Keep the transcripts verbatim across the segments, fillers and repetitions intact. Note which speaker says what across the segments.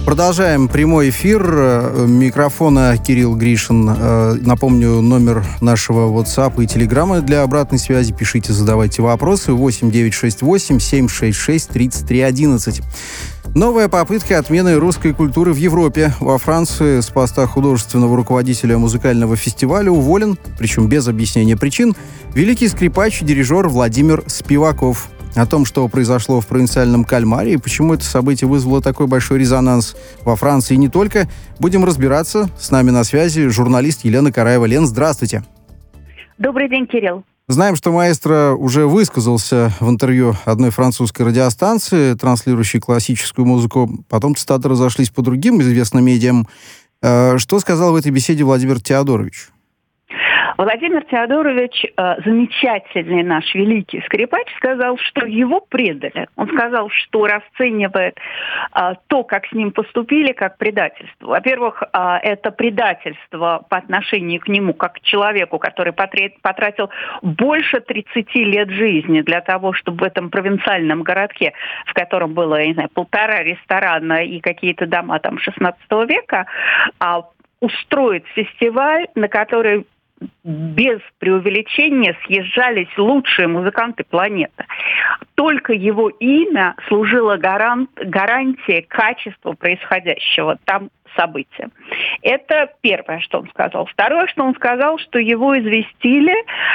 Speaker 1: Продолжаем прямой эфир. Микрофона Кирилл Гришин. Напомню, номер нашего WhatsApp и Telegram для обратной связи. Пишите, задавайте вопросы. восемь девятьсот шестьдесят восемь семьсот шестьдесят шесть тридцать три одиннадцать. Новая попытка отмены русской культуры в Европе. Во Франции с поста художественного руководителя музыкального фестиваля уволен, причем без объяснения причин, великий скрипач и дирижер Владимир Спиваков. О том, что произошло в провинциальном Кальмаре и почему это событие вызвало такой большой резонанс во Франции и не только, будем разбираться. С нами на связи журналист Елена Караева. Лен, здравствуйте.
Speaker 2: Добрый день, Кирилл.
Speaker 1: Знаем, что маэстро уже высказался в интервью одной французской радиостанции, транслирующей классическую музыку. Потом цитаты разошлись по другим известным медиам. Что сказал в этой беседе Владимир Теодорович?
Speaker 2: Владимир Теодорович, э, замечательный наш великий скрипач, сказал, что его предали. Он сказал, что расценивает э, то, как с ним поступили, как предательство. Во-первых, э, это предательство по отношению к нему, как к человеку, который потратил больше тридцати лет жизни для того, чтобы в этом провинциальном городке, в котором было, я не знаю, полтора ресторана и какие-то дома там шестнадцатого века, э, устроить фестиваль, на который без преувеличения съезжались лучшие музыканты планеты. Только его имя служило гарант, гарантией качества происходящего там события. Это первое, что он сказал. Второе, что он сказал, что его известили,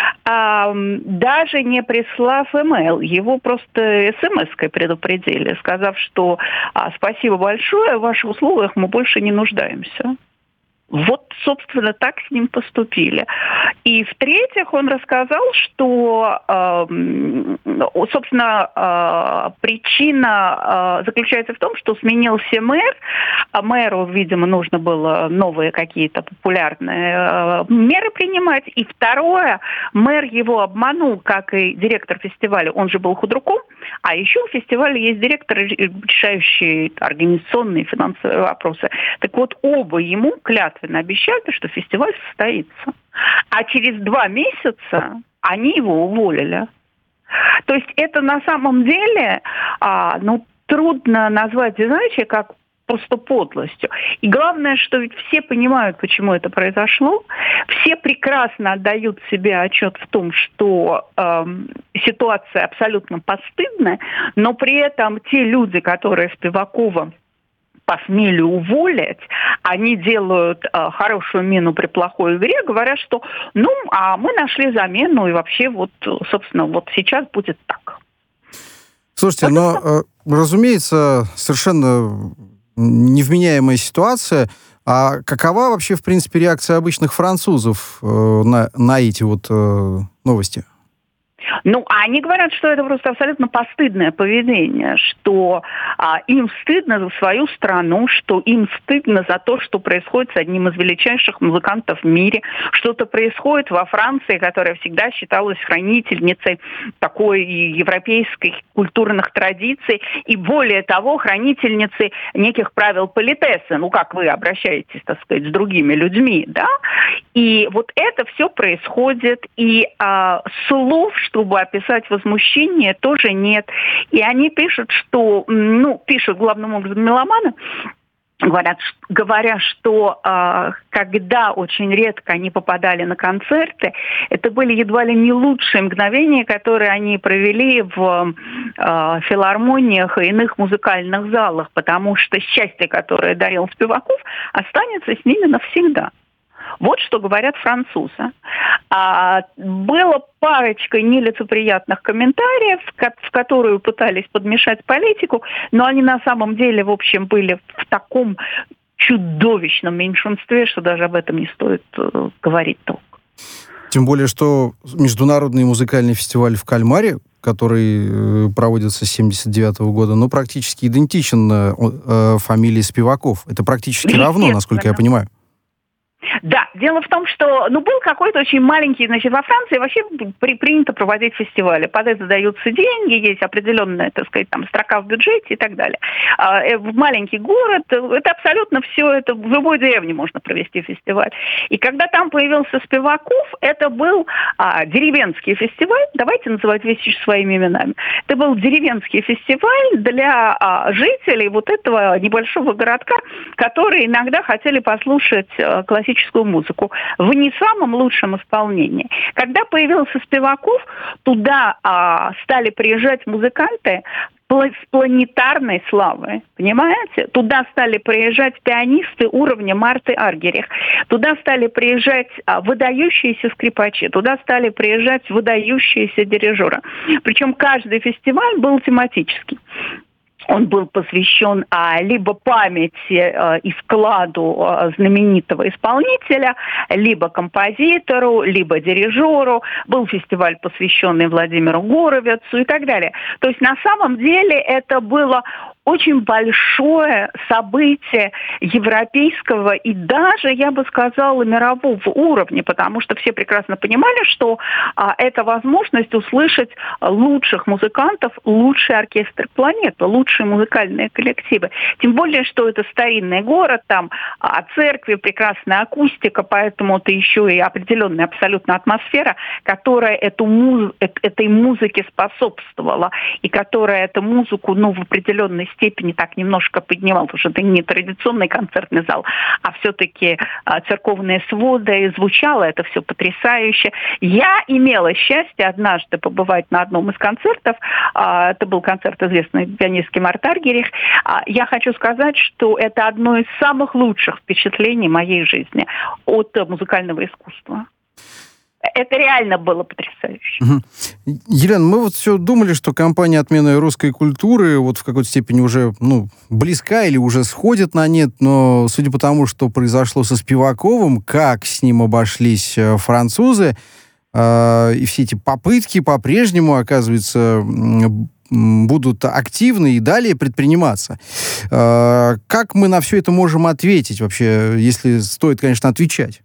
Speaker 2: э, даже не прислав имейл. Его просто смс-кой предупредили, сказав, что а, спасибо большое, в ваших услугах мы больше не нуждаемся. Вот, собственно, так с ним поступили. И в-третьих, он рассказал, что, э, собственно, э, причина э, заключается в том, что сменился мэр, а мэру, видимо, нужно было новые какие-то популярные э, меры принимать. И второе, мэр его обманул, как и директор фестиваля, он же был худруком, а еще у фестиваля есть директор, решающий организационные и финансовые вопросы. Так вот, оба ему клятвенно обещали, что фестиваль состоится. А через два месяца они его уволили. То есть это на самом деле, а, ну, трудно назвать иначе, как просто подлостью. И главное, что ведь все понимают, почему это произошло. Все прекрасно отдают себе отчет в том, что э, ситуация абсолютно постыдная, но при этом те люди, которые Спивакова посмели уволить, они делают э, хорошую мину при плохой игре, говорят, что ну, а мы нашли замену, и вообще вот, собственно, вот сейчас будет так.
Speaker 1: Слушайте, вот но, это... разумеется, совершенно невменяемая ситуация. А какова вообще, в принципе, реакция обычных французов э, на, на эти вот э, новости?
Speaker 2: Ну, они говорят, что это просто абсолютно постыдное поведение, что а, им стыдно за свою страну, что им стыдно за то, что происходит с одним из величайших музыкантов в мире. Что-то происходит во Франции, которая всегда считалась хранительницей такой европейской культурных традиций, и более того, хранительницей неких правил политеса, ну, как вы обращаетесь, так сказать, с другими людьми, да? И вот это все происходит, и а, слов, чтобы описать возмущение, тоже нет. И они пишут, что, ну, пишут главным образом меломаны, говорят, говоря, что э, когда очень редко они попадали на концерты, это были едва ли не лучшие мгновения, которые они провели в э, филармониях и иных музыкальных залах, потому что счастье, которое дарил Спиваков, останется с ними навсегда. Вот что говорят французы. А, было парочка нелицеприятных комментариев, в которую пытались подмешать политику, но они на самом деле, в общем, были в таком чудовищном меньшинстве, что даже об этом не стоит э, говорить толком.
Speaker 1: Тем более, что международный музыкальный фестиваль в Кальмаре, который э, проводится с семьдесят девятого года, ну, практически идентичен э, фамилии Спиваков. Это практически равно, насколько я понимаю.
Speaker 2: Да, дело в том, что ну, был какой-то очень маленький, значит, во Франции вообще при, принято проводить фестивали. Под это даются деньги, есть определенная, так сказать, там, строка в бюджете и так далее. А, э, в маленький город, это абсолютно все, это в любой деревне можно провести фестиваль. И когда там появился Спиваков, это был а, деревенский фестиваль, давайте называть вещи своими именами. Это был деревенский фестиваль для а, жителей вот этого небольшого городка, которые иногда хотели послушать а, классическую музыку в не самом лучшем исполнении. Когда появился Спиваков, туда а, стали приезжать музыканты с планетарной славой, понимаете? Туда стали приезжать пианисты уровня Марты Аргерих, туда стали приезжать а, выдающиеся скрипачи, туда стали приезжать выдающиеся дирижеры. Причем каждый фестиваль был тематический. Он был посвящен а, либо памяти а, и вкладу а, знаменитого исполнителя, либо композитору, либо дирижеру. Был фестиваль, посвященный Владимиру Горовицу и так далее. То есть на самом деле это было очень большое событие европейского и даже, я бы сказала, мирового уровня, потому что все прекрасно понимали, что а, это возможность услышать лучших музыкантов, лучший оркестр планеты, лучшие музыкальные коллективы. Тем более, что это старинный город, там а, церкви, прекрасная акустика, поэтому это еще и определенная абсолютно атмосфера, которая эту муз... этой музыке способствовала и которая эту музыку, ну, в определенной степени так немножко поднимал, потому что это не традиционный концертный зал, а все-таки а, церковные своды, и звучало это все потрясающе. Я имела счастье однажды побывать на одном из концертов, а, это был концерт известной пианистки Марты Аргерих. А, я хочу сказать, что это одно из самых лучших впечатлений моей жизни от музыкального искусства. Это реально было потрясающе.
Speaker 1: Угу. Елена, мы вот все думали, что кампания отмены русской культуры вот в какой-то степени уже ну, близка или уже сходит на нет, но судя по тому, что произошло со Спиваковым, как с ним обошлись французы, э, и все эти попытки по-прежнему, оказывается, будут активны и далее предприниматься. Э, как мы на все это можем ответить вообще, если стоит, конечно, отвечать?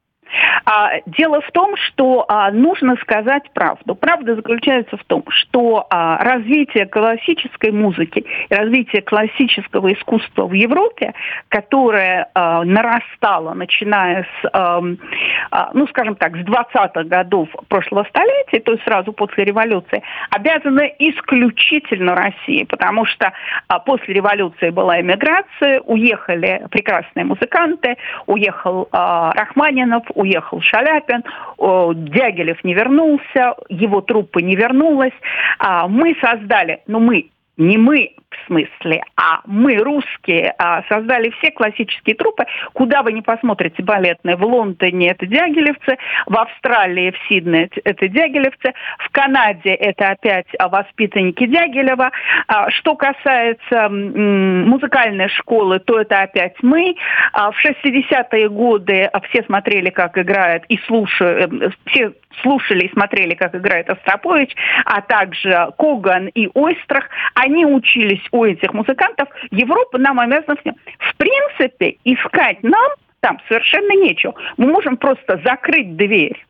Speaker 2: А, дело в том, что а, нужно сказать правду. Правда заключается в том, что а, развитие классической музыки, развитие классического искусства в Европе, которое а, нарастало, начиная с, а, а, ну, скажем так, с двадцатых годов прошлого столетия, то есть сразу после революции, обязано исключительно России, потому что а, после революции была эмиграция, уехали прекрасные музыканты, уехал а, Рахманинов, уехал Шаляпин, Дягилев не вернулся, его труппа не вернулась. Мы создали, ну мы, не мы в смысле, а мы, русские, создали все классические труппы. Куда вы ни посмотрите балетные, в Лондоне это дягилевцы, в Австралии, в Сиднее это дягилевцы, в Канаде это опять воспитанники Дягилева. Что касается музыкальной школы, то это опять мы. В шестидесятые годы все смотрели, как играет, и слушали, все слушали и смотрели, как играет Остропович, а также Коган и Ойстрах. Они учились у этих музыкантов. Европа нам обязана всем. В принципе, искать нам там совершенно нечего. Мы можем просто закрыть дверь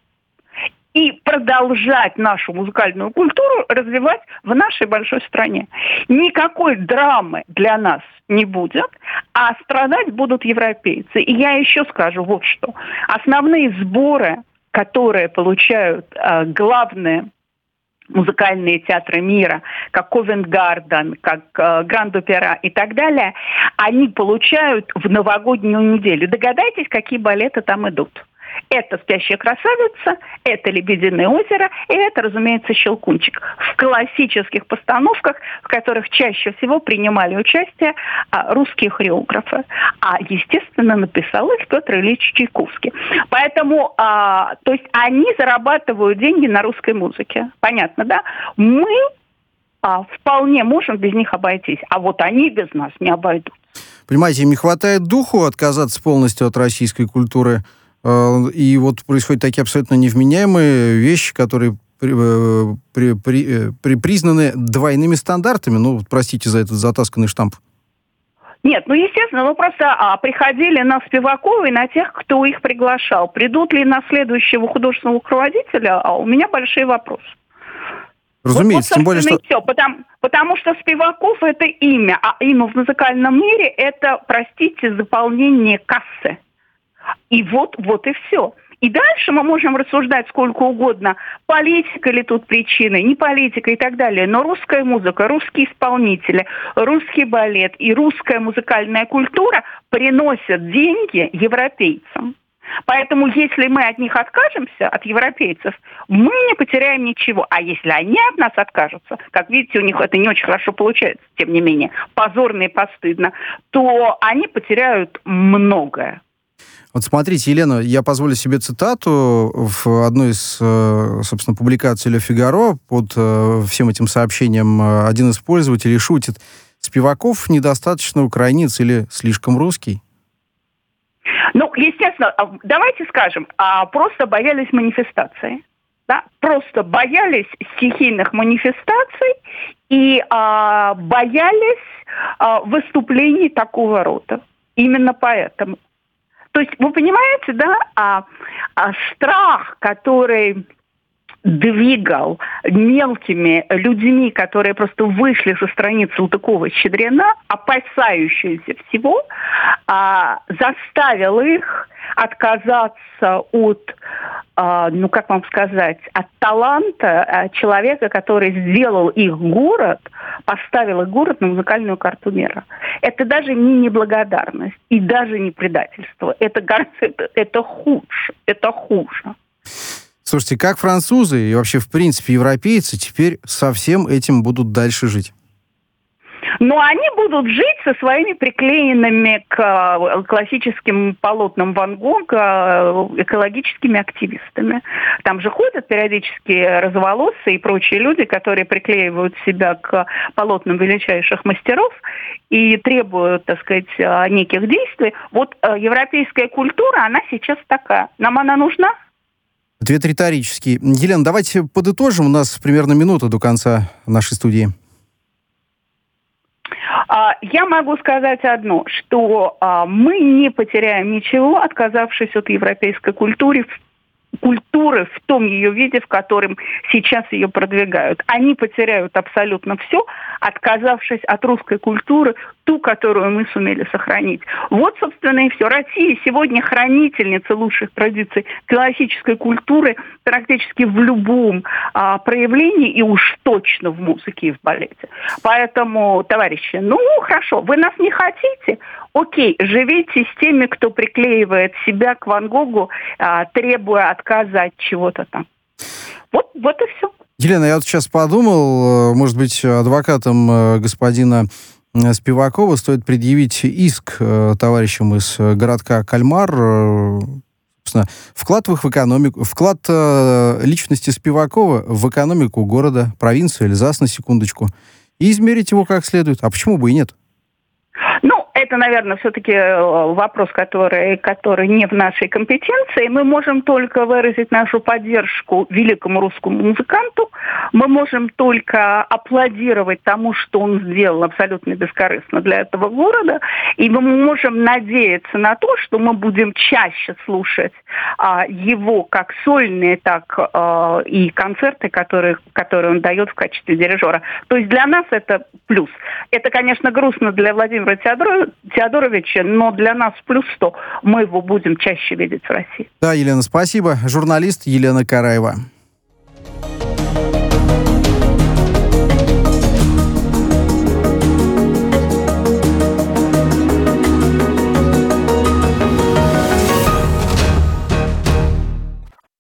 Speaker 2: и продолжать нашу музыкальную культуру развивать в нашей большой стране. Никакой драмы для нас не будет, а страдать будут европейцы. И я еще скажу вот что. Основные сборы, которые получают э, главные музыкальные театры мира, как Ковент-Гарден, как э, Гранд-Опера и так далее, они получают в новогоднюю неделю. Догадайтесь, какие балеты там идут. Это «Спящая красавица», это «Лебединое озеро», и это, разумеется, «Щелкунчик». В классических постановках, в которых чаще всего принимали участие а, русские хореографы. А, естественно, написал их Петр Ильич Чайковский. Поэтому, а, то есть они зарабатывают деньги на русской музыке. Понятно, да? Мы а, вполне можем без них обойтись, а вот они без нас не обойдутся.
Speaker 1: Понимаете, им не хватает духу отказаться полностью от российской культуры. И вот происходят такие абсолютно невменяемые вещи, которые при, при, при, при, признаны двойными стандартами. Ну, простите за этот затасканный штамп.
Speaker 2: Нет, ну, естественно, мы просто а, приходили на Спивакова и на тех, кто их приглашал. Придут ли на следующего художественного руководителя, а у меня большие вопросы.
Speaker 1: Разумеется,
Speaker 2: вот, вот,
Speaker 1: тем более, что...
Speaker 2: Все, потому, потому что Спиваков – это имя, а имя в музыкальном мире – это, простите, заполнение кассы. И вот, вот и все. И дальше мы можем рассуждать сколько угодно, политика ли тут причина, не политика и так далее. Но русская музыка, русские исполнители, русский балет и русская музыкальная культура приносят деньги европейцам. Поэтому если мы от них откажемся, от европейцев, мы не потеряем ничего. А если они от нас откажутся, как видите, у них это не очень хорошо получается, тем не менее, позорно и постыдно, то они потеряют многое.
Speaker 1: Вот смотрите, Елена, я позволю себе цитату в одной из, собственно, публикаций «Ле Фигаро». Под всем этим сообщением один из пользователей шутит: «Спиваков недостаточно украинец или слишком русский?»
Speaker 2: Ну, естественно, давайте скажем, просто боялись манифестации. Да? Просто боялись стихийных манифестаций и а, боялись а, выступлений такого рода. Именно поэтому. То есть, вы понимаете, да, а, а страх, который двигал мелкими людьми, которые просто вышли со страниц Салтыкова-Щедрина, опасающиеся всего, а, заставил их отказаться от, а, ну, как вам сказать, от таланта а, человека, который сделал их город, поставил их город на музыкальную карту мира. Это даже не неблагодарность и даже не предательство. Это, это, это хуже. Это хуже.
Speaker 1: Слушайте, как французы и вообще, в принципе, европейцы теперь со всем этим будут дальше жить?
Speaker 2: Но они будут жить со своими приклеенными к классическим полотнам Ван Гога экологическими активистами. Там же ходят периодически розоволосые и прочие люди, которые приклеивают себя к полотнам величайших мастеров и требуют, так сказать, неких действий. Вот европейская культура, она сейчас такая. Нам она нужна?
Speaker 1: Ответ риторический. Елена, давайте подытожим. У нас примерно минута до конца нашей студии.
Speaker 2: Я могу сказать одно, что мы не потеряем ничего, отказавшись от европейской культуры, культуры в том ее виде, в котором сейчас ее продвигают. Они потеряют абсолютно все, отказавшись от русской культуры, ту, которую мы сумели сохранить. Вот, собственно, и все. Россия сегодня хранительница лучших традиций классической культуры практически в любом а, проявлении, и уж точно в музыке и в балете. Поэтому, товарищи, ну, хорошо, вы нас не хотите? Окей, живите с теми, кто приклеивает себя к Ван Гогу, а, требуя отказа от чего-то там. Вот, вот и все.
Speaker 1: Елена, я вот сейчас подумал, может быть, адвокатам господина Спивакова стоит предъявить иск товарищам из городка Кальмар. Собственно, вклад в их экономику, вклад личности Спивакова в экономику города, провинции Эльзас, на секундочку, и измерить его как следует. А почему бы и нет?
Speaker 2: Ну, это, наверное, все-таки вопрос, который, который не в нашей компетенции. Мы можем только выразить нашу поддержку великому русскому музыканту. Мы можем только аплодировать тому, что он сделал абсолютно бескорыстно для этого города. И мы можем надеяться на то, что мы будем чаще слушать а, его как сольные, так а, и концерты, которые, которые он дает в качестве дирижера. То есть для нас это плюс. Это, конечно, грустно для Владимира Теодоровича, но для нас плюс сто. Мы его будем чаще видеть в России.
Speaker 1: Да, Елена, спасибо. Журналист Елена Караева.